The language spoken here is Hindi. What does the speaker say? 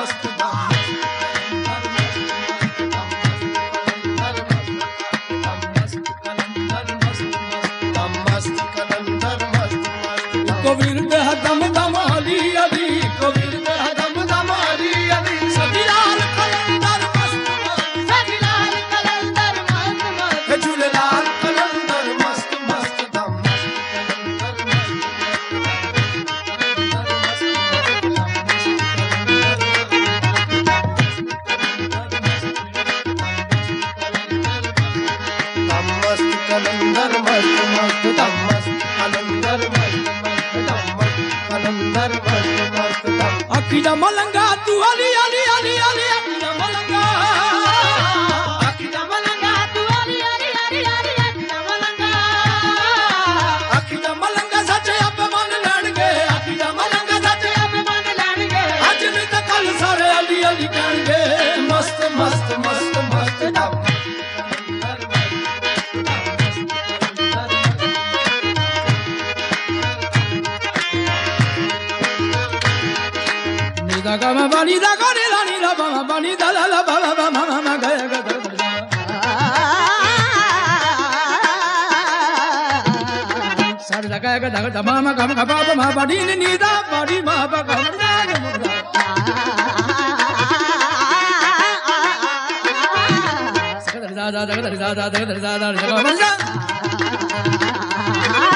मस्त दम मस्त कलंदर मस्त कबीर दह दम दम अली अली कबीर दह दम दम अली अली सजीलाल कलंदर मस्त सजीलाल कलंदर मस्त मस्त झूलेलाल कलंदर मस्त मस्त दम मस्त कलंदर मस्त मस्त दम मस्त कलंदर मस्त मस्त दम मस्त कलंदर मस्त मस्त दम अखिया मलंगा तू अली अली अली अली अखिया मलंगा तू अली अली अली अली अखिया मलंगा सच्चे अब मन लड़गे अखिया मलंगा सच्चे अब मन लड़गे आज नहीं तो कल सारे अली अली करेंगे मस्त मस्त मस्त मस्त दम ga ma ba ni da ga ni la ni la ba ma ba ni da la la ba ba ba ma ma ma ga ga ga sa da ga ga da ga ma ma ga ma ba ba ma ba ni ni da ba ni ma ba ga ma da ga sa da da da da da da da da da da